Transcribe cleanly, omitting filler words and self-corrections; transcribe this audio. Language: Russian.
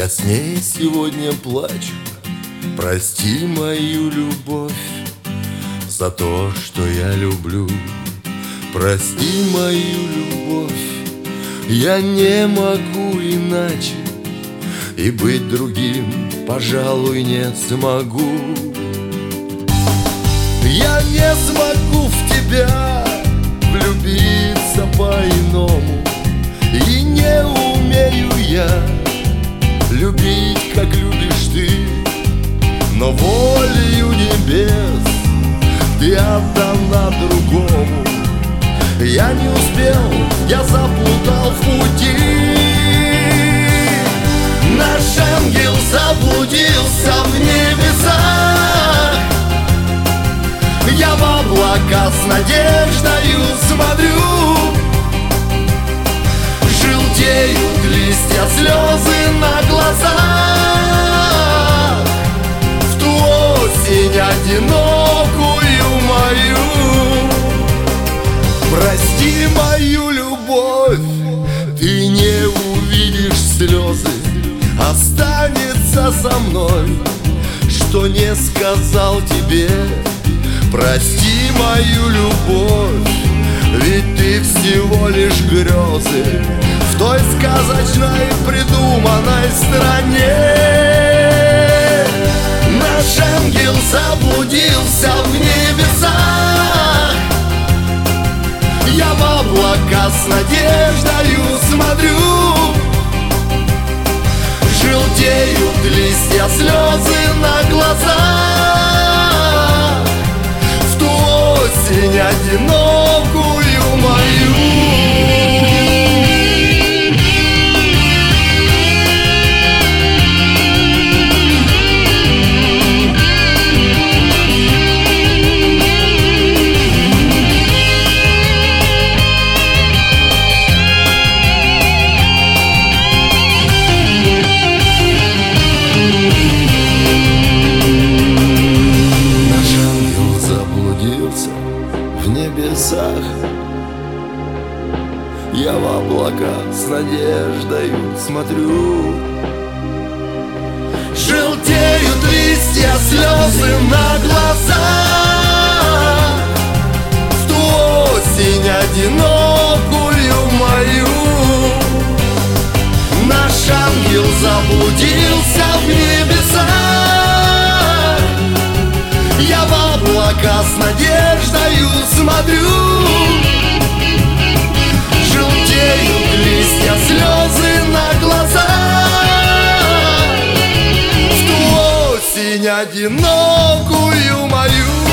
Я с ней сегодня плачу. Прости мою любовь за то, что я люблю. Прости мою любовь. Я не могу иначе, и быть другим, пожалуй, не смогу. Я не смогу в тебя влюбиться по-иному, и не умею я любить, как любишь ты. Но волею небес ты отдана другому. Я не успел, я заплутал в пути. Наш ангел заблудился в небесах. Я в облака с надеждою смотрю. Желтеют листья, слезы на глазах. В ту осень одинокую мою. Прости мою любовь, ты не увидишь слезы. Останется со мной, что не сказал тебе. Прости мою любовь, ведь ты всего лишь грезы в той сказочной придуманной стране. Наш ангел заблудился в небесах. Я в облака с надеждою смотрю. Желтеют листья, слезы на глазах. В ту осень одинокую мою. В небесах. Я в облака с надеждою смотрю. Желтеют листья, слезы на глазах. В ту осень одинокую мою. Наш ангел заблудился в небесах. Я в облака с надеждою смотрю. Желтеют листья, слезы на глазах. В ту осень одинокую мою.